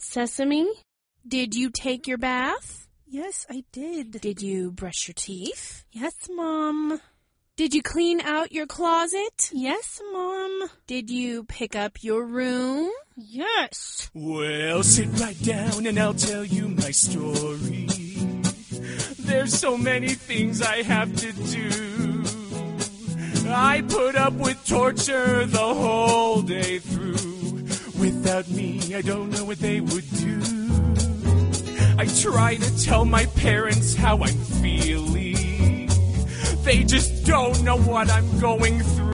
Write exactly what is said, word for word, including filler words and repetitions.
Sesame, did you take your bath? Yes, I did. Did you brush your teeth? Yes, Mom. Did you clean out your closet? Yes, Mom. Did you pick up your room? Yes. Well, sit right down and I'll tell you my story. There's so many things I have to do. I put up with torture the whole day through. Without me, I don't know what they would do. I try to tell my parents how I'm feeling. They just don't know what I'm going through.